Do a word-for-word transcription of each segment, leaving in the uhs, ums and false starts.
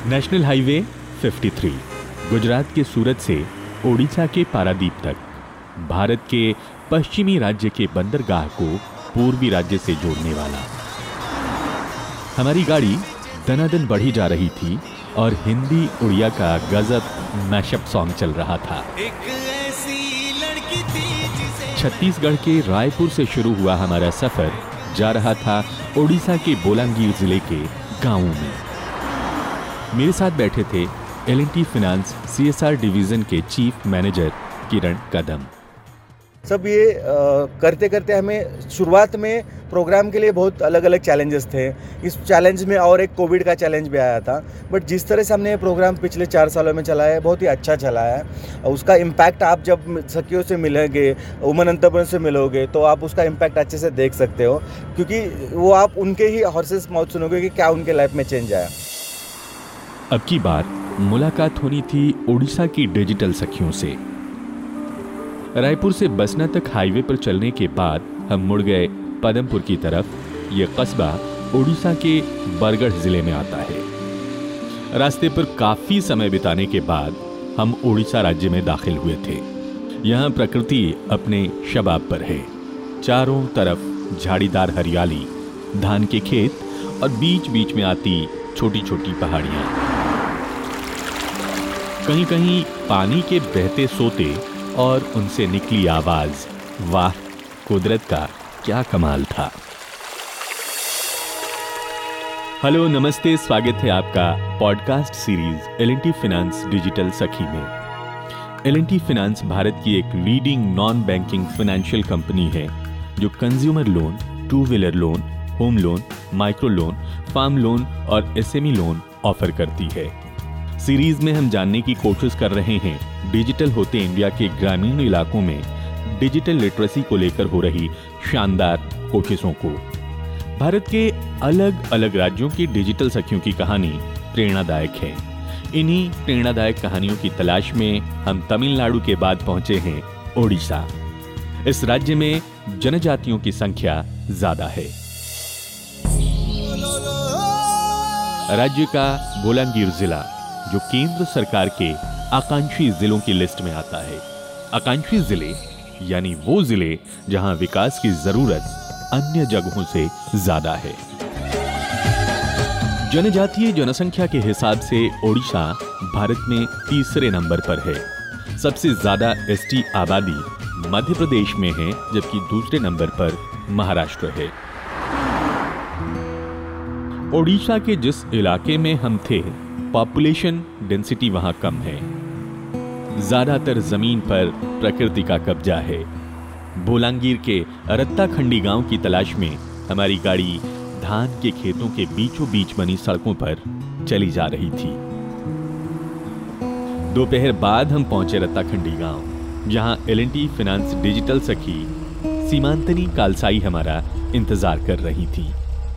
National highway तिरेपन गुजरात के सूरत से ओडिशा के पारादीप तक भारत के पश्चिमी राज्य के बंदरगाह को पूर्वी राज्य से जोड़ने वाला। हमारी गाड़ी दनादन बढ़ी जा रही थी और हिंदी उड़िया का गजब मैशअप सॉन्ग चल रहा था। छत्तीसगढ़ के रायपुर से शुरू हुआ हमारा सफर जा रहा था ओडिशा के बोलांगीर जिले के गांवों में। मेरे साथ बैठे थे L and T finance CSR एस आर डिवीजन के चीफ मैनेजर किरण कदम। सब ये आ, करते करते हमें शुरुआत में प्रोग्राम के लिए बहुत अलग अलग चैलेंजेस थे। इस चैलेंज में और एक कोविड का चैलेंज भी आया था, बट जिस तरह से हमने ये प्रोग्राम पिछले चार सालों में चलाया है बहुत ही अच्छा चला है। उसका इम्पैक्ट आप जब सखियों से मिलेंगे, वुमेन एंटरप्रेन्योर से मिलोगे तो आप उसका इम्पैक्ट अच्छे से देख सकते हो, क्योंकि वो आप उनके ही हॉर्सेस माउथ सुनोगे कि क्या उनके लाइफ में चेंज आया। अब की बार मुलाकात होनी थी ओडिशा की डिजिटल सखियों से। रायपुर से बसना तक हाईवे पर चलने के बाद हम मुड़ गए पदमपुर की तरफ। यह कस्बा ओडिशा के बरगढ़ जिले में आता है। रास्ते पर काफी समय बिताने के बाद हम ओडिशा राज्य में दाखिल हुए थे। यहाँ प्रकृति अपने शबाब पर है। चारों तरफ झाड़ीदार हरियाली, धान के खेत और बीच बीच में आती छोटी छोटी पहाड़ियां। कहीं कहीं पानी के बहते सोते और उनसे निकली आवाज। वाह, कुदरत का क्या कमाल था। हेलो, नमस्ते, स्वागत है आपका podcast series L and T finance digital Sakhi में। L and T finance Bharat की एक leading non banking financial company है जो consumer loan, two wheeler loan, home loan, micro loan, farm loan और S M E loan offer करती है। Series में हम जानने की कोशिश कर रहे हैं डिजिटल होते इंडिया के ग्रामीण इलाकों में डिजिटल लिटरेसी को लेकर हो रही शानदार कोशिशों को। भारत के अलग अलग राज्यों की डिजिटल सखियों की कहानी प्रेरणादायक है। इन्हीं प्रेरणादायक कहानियों की तलाश में हम तमिलनाडु के बाद पहुंचे हैं ओडिशा। इस राज्य में जनजातियों की संख्या ज्यादा है। राज्य का बोलांगीर जिला जो केंद्र सरकार के आकांक्षी जिलों की लिस्ट में आता है। आकांक्षी जिले यानी वो जिले जहां विकास की जरूरत अन्य जगहों से ज्यादा है। जनजातीय जनसंख्या के हिसाब से ओडिशा भारत में तीसरे नंबर पर है। सबसे ज्यादा एस टी आबादी मध्य प्रदेश में है, जबकि दूसरे नंबर पर महाराष्ट्र है। ओडिशा के जिस इलाके में हम थे, पॉपुलेशन डेंसिटी वहां कम है। ज्यादातर जमीन पर प्रकृति का कब्जा है। बोलांगीर के रत्ताखंडी गांव की तलाश में हमारी गाड़ी धान के खेतों के बीचों बीच बनी सड़कों पर चली जा रही थी। दोपहर बाद हम पहुंचे रत्ताखंडी गांव, जहां L and T finance digital Sakhi Simantini कालसाई हमारा इंतजार कर रही थी।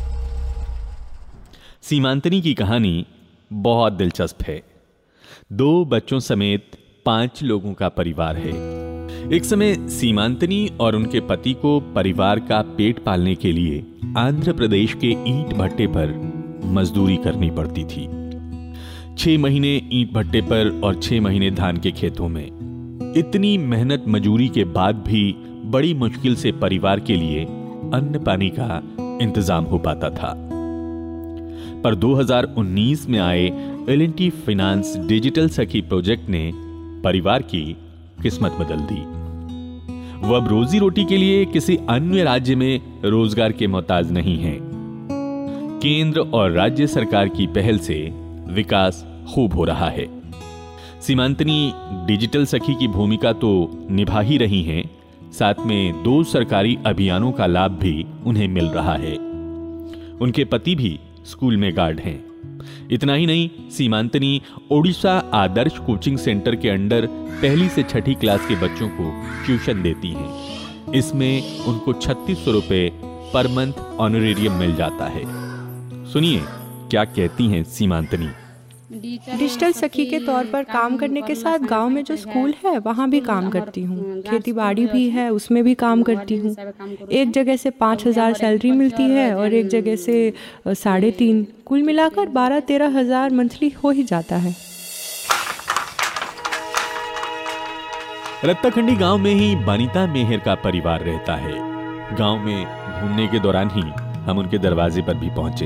सीमांतनी की कहानी बहुत दिलचस्प है। दो बच्चों समेत पांच लोगों का परिवार है। एक समय सीमांतनी और उनके पति को परिवार का पेट पालने के लिए आंध्र प्रदेश के ईंट भट्टे पर मजदूरी करनी पड़ती थी। छह महीने ईंट भट्टे पर और छह महीने धान के खेतों में। इतनी मेहनत मजूरी के बाद भी बड़ी मुश्किल से परिवार के लिए अन्न पानी का इंतजाम हो पाता था। पर दो हज़ार उन्नीस में आए L and T finance digital Sakhi project ने परिवार की किस्मत बदल दी। वो अब रोजी रोटी के लिए किसी अन्य राज्य में रोजगार के मोहताज नहीं है। केंद्र और राज्य सरकार की पहल से विकास खूब हो रहा है। सीमांतनी डिजिटल सखी की भूमिका तो निभा ही रही हैं, साथ में दो सरकारी अभियानों का लाभ भी उन्हें मिल रहा है। उनके पति भी स्कूल में गार्ड हैं। इतना ही नहीं, सीमांतनी ओडिशा आदर्श कोचिंग सेंटर के अंडर पहली से छठी क्लास के बच्चों को ट्यूशन देती हैं। इसमें उनको छत्तीस सौ रुपए पर मंथ ऑनरेरियम मिल जाता है। सुनिए क्या कहती हैं सीमांतनी। डिजिटल सखी के तौर पर काम करने के साथ गांव में जो स्कूल है वहाँ भी काम करती हूँ। खेती बाड़ी भी है, उसमें भी काम करती हूँ। एक जगह से पाँच हज़ार सैलरी मिलती है और एक जगह से साढ़े तीन, कुल मिलाकर बारह तेरह हज़ार मंथली हो ही जाता है। रत्ताखंडी गांव में ही बनीता मेहर का परिवार रहता है। गांव में घूमने के दौरान ही हम उनके दरवाजे पर भी पहुंचे।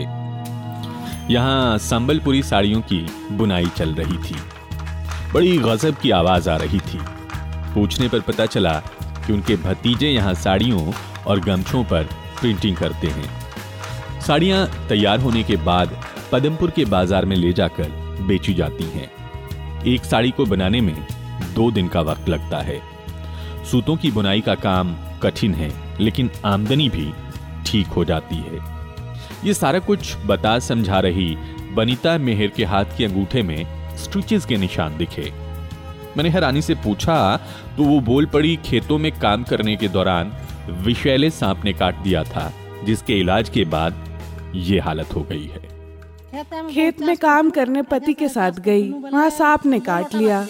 यहाँ संबलपुरी साड़ियों की बुनाई चल रही थी। बड़ी गजब की आवाज आ रही थी। पूछने पर पता चला कि उनके भतीजे यहाँ साड़ियों और गमछों पर प्रिंटिंग करते हैं। साड़ियाँ तैयार होने के बाद पदमपुर के बाजार में ले जाकर बेची जाती हैं। एक साड़ी को बनाने में दो दिन का वक्त लगता है। सूतों की बुनाई का काम कठिन है, लेकिन आमदनी भी ठीक हो जाती है। ये सारा कुछ बता समझा रही बनीता मेहर के हाथ के अंगूठे में स्टिचेस के निशान दिखे। मैंने हैरानी से पूछा तो वो बोल पड़ी, खेतों में काम करने के दौरान विषैले सांप ने काट दिया था, जिसके इलाज के बाद ये हालत हो गई है। खेत में काम करने पति के साथ गई, वहाँ सांप ने काट लिया।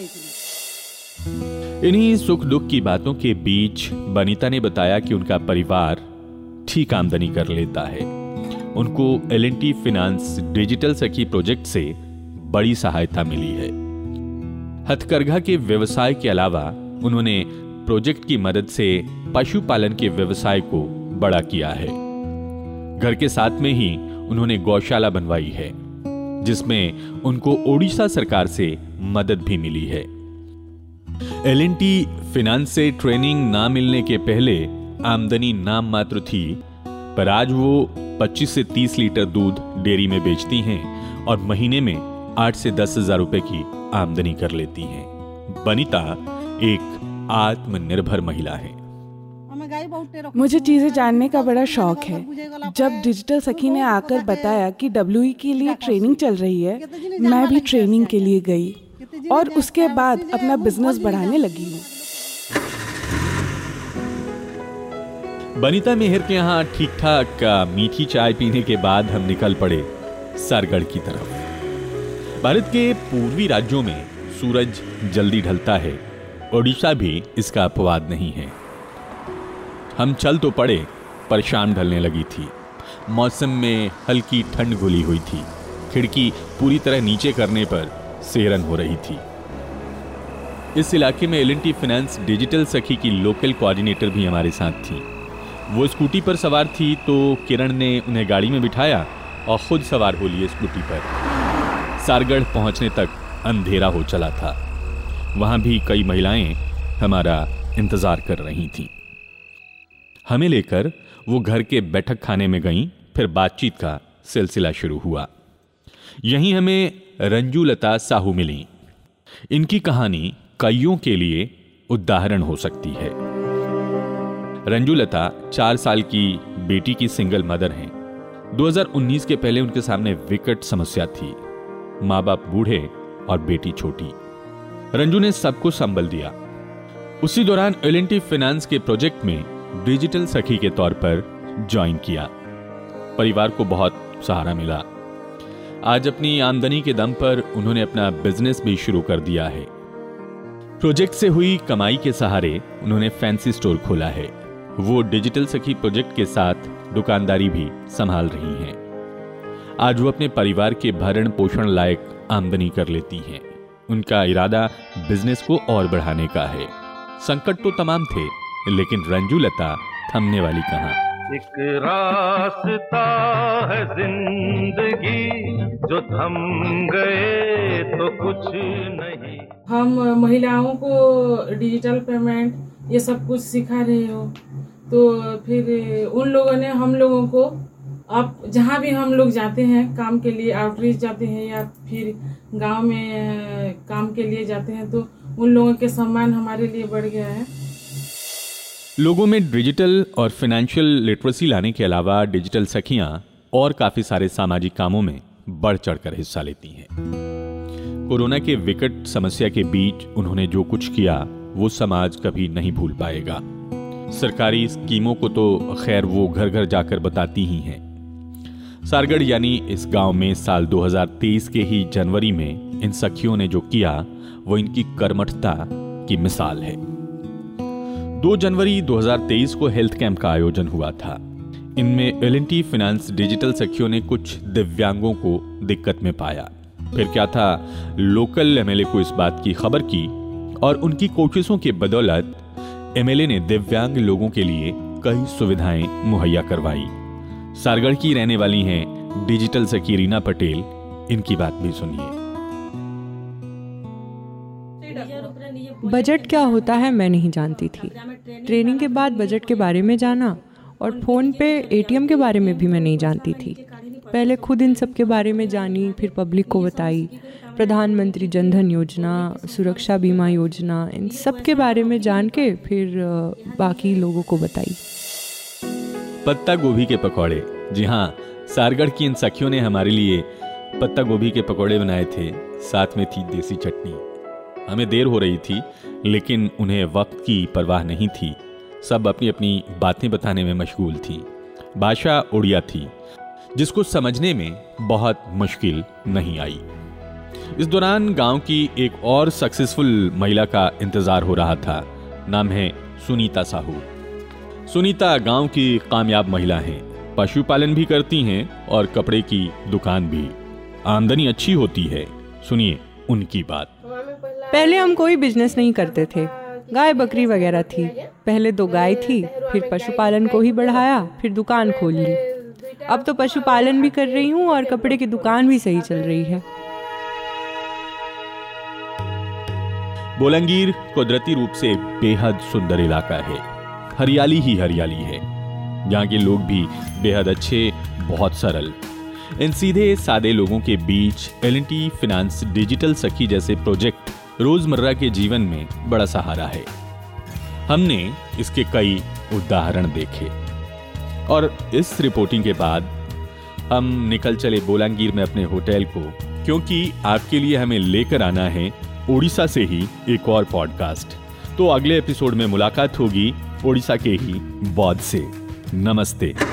इन्हीं सुख दुख की बातों के बीच बनीता ने बताया कि उनका परिवार ठीक आमदनी कर लेता है। उनको L and T finance digital Sakhi project से बड़ी सहायता मिली है। हथकरघा के व्यवसाय के अलावा उन्होंने प्रोजेक्ट की मदद से पशुपालन के व्यवसाय को बड़ा किया है। घर के साथ में ही उन्होंने गौशाला बनवाई है, जिसमें उनको ओडिशा सरकार से मदद भी मिली है। एल एंड टी फाइनेंस से ट्रेनिंग ना मिलने के पहले आमदनी नाम मात्र थी, पर आज वो पच्चीस से तीस लीटर दूध डेयरी में बेचती हैं और महीने में आठ से दस हजार रुपए की आमदनी कर लेती हैं। बनीता एक आत्मनिर्भर महिला है। मुझे चीजें जानने का बड़ा शौक है। जब डिजिटल सखी ने आकर बताया कि डब्ल्यू ई के लिए ट्रेनिंग चल रही है, मैं भी ट्रेनिंग के लिए गई और उसके बाद अपना बिजनेस बढ़ाने लगी हूँ। बनीता मेहर के यहाँ ठीक ठाक मीठी चाय पीने के बाद हम निकल पड़े सारगढ़ की तरफ। भारत के पूर्वी राज्यों में सूरज जल्दी ढलता है, ओडिशा भी इसका अपवाद नहीं है। हम चल तो पड़े, पर शाम ढलने लगी थी। मौसम में हल्की ठंड घुली हुई थी। खिड़की पूरी तरह नीचे करने पर सेहरन हो रही थी। इस इलाके में L and T finance digital Sakhi की लोकल कोऑर्डिनेटर भी हमारे साथ थी। वो स्कूटी पर सवार थी तो किरण ने उन्हें गाड़ी में बिठाया और खुद सवार हो लिए स्कूटी पर। सारगढ़ पहुंचने तक अंधेरा हो चला था। वहां भी कई महिलाएं हमारा इंतजार कर रही थीं। हमें लेकर वो घर के बैठक खाने में गईं, फिर बातचीत का सिलसिला शुरू हुआ। यहीं हमें रंजूलता साहू मिली। इनकी कहानी कईयों के लिए उदाहरण हो सकती है। रंजूलता चार साल की बेटी की सिंगल मदर हैं। दो हज़ार उन्नीस के पहले उनके सामने विकट समस्या थी। माँ बाप बूढ़े और बेटी छोटी। रंजू ने सबको संभल दिया। उसी दौरान एल एंड टी फाइनेंस के प्रोजेक्ट में डिजिटल सखी के तौर पर ज्वाइन किया। परिवार को बहुत सहारा मिला। आज अपनी आमदनी के दम पर उन्होंने अपना बिजनेस भी शुरू कर दिया है। प्रोजेक्ट से हुई कमाई के सहारे उन्होंने फैंसी स्टोर खोला है। वो डिजिटल सखी प्रोजेक्ट के साथ दुकानदारी भी संभाल रही हैं। आज वो अपने परिवार के भरण पोषण लायक आमदनी कर लेती हैं। उनका इरादा बिजनेस को और बढ़ाने का है। संकट तो तमाम थे, लेकिन रंजूलता थमने वाली कहां। एक रास्ता है जिंदगी, जो थम गए तो कुछ नहीं। हम महिलाओं को डिजिटल पेमेंट ये सब कुछ सिखा रहे हो, तो फिर उन लोगों ने हम लोगों को, अब जहाँ भी हम लोग जाते हैं काम के लिए, आउटरीच जाते हैं या फिर गांव में काम के लिए जाते हैं, तो उन लोगों के सम्मान हमारे लिए बढ़ गया है। लोगों में डिजिटल और फाइनेंशियल लिटरेसी लाने के अलावा डिजिटल सखियां और काफी सारे सामाजिक कामों में बढ़ चढ़कर हिस्सा लेती हैं। कोरोना के विकट समस्या के बीच उन्होंने जो कुछ किया वो समाज कभी नहीं भूल पाएगा। सरकारी स्कीमों को तो खैर वो घर घर जाकर बताती ही हैं। सारगढ़ यानी इस गांव में साल दो हज़ार तेईस के ही जनवरी में इन सखियों ने जो किया वो इनकी कर्मठता की मिसाल है। दो जनवरी दो हज़ार तेईस को हेल्थ कैंप का आयोजन हुआ था। इनमें L and T finance digital सखियों ने कुछ दिव्यांगों को दिक्कत में पाया। फिर क्या था, लोकल एम एल ए को इस बात की खबर की और उनकी कोशिशों के बदौलत एम एल ए ने दिव्यांग लोगों के लिए कई सुविधाएं मुहैया करवाई। सारगढ़ की रहने वाली हैं डिजिटल सखी रीना पटेल, इनकी बात भी सुनिए। बजट क्या होता है मैं नहीं जानती थी। ट्रेनिंग के बाद बजट के बारे में जाना, और फ़ोन पे ए टी एम के बारे में भी मैं नहीं जानती थी। पहले खुद इन सब के बारे में जानी, फिर पब्लिक को बताई। प्रधानमंत्री जनधन योजना, सुरक्षा बीमा योजना, इन सब के बारे में जान के फिर बाकी लोगों को बताई। पत्ता गोभी के पकौड़े, जी हाँ, सारगढ़ की इन सखियों ने हमारे लिए पत्ता गोभी के पकौड़े बनाए थे, साथ में थी देसी चटनी। हमें देर हो रही थी लेकिन उन्हें वक्त की परवाह नहीं थी। सब अपनी अपनी बातें बताने में मशगूल थी। भाषा उड़िया थी जिसको समझने में बहुत मुश्किल नहीं आई। इस दौरान गांव की एक और सक्सेसफुल महिला का इंतजार हो रहा था। नाम है सुनीता साहू। सुनीता गांव की कामयाब महिला हैं, पशुपालन भी करती हैं और कपड़े की दुकान भी। आमदनी अच्छी होती है। सुनिए उनकी बात। पहले हम कोई बिजनेस नहीं करते थे, गाय बकरी वगैरह थी। पहले दो गाय थी, फिर पशुपालन को ही बढ़ाया, फिर दुकान खोल ली। अब तो पशुपालन भी कर रही हूँ और कपड़े की दुकान भी सही चल रही है। बोलंगीर कुदरती रूप से बेहद सुंदर इलाका है। हरियाली ही हरियाली है। यहाँ के लोग भी बेहद अच्छे, बहुत सरल। इन सीधे सादे लोगों के बीच L and T finance digital Sakhi जैसे प्रोजेक्ट रोजमर्रा के जीवन में बड़ा सहारा है। हमने इसके कई उदाहरण देखे और इस रिपोर्टिंग के बाद हम निकल चले बोलांगीर में अपने होटल को, क्योंकि आपके लिए हमें लेकर आना है ओडिशा से ही एक और पॉडकास्ट। तो अगले एपिसोड में मुलाकात होगी ओडिशा के ही बौद्ध से। नमस्ते।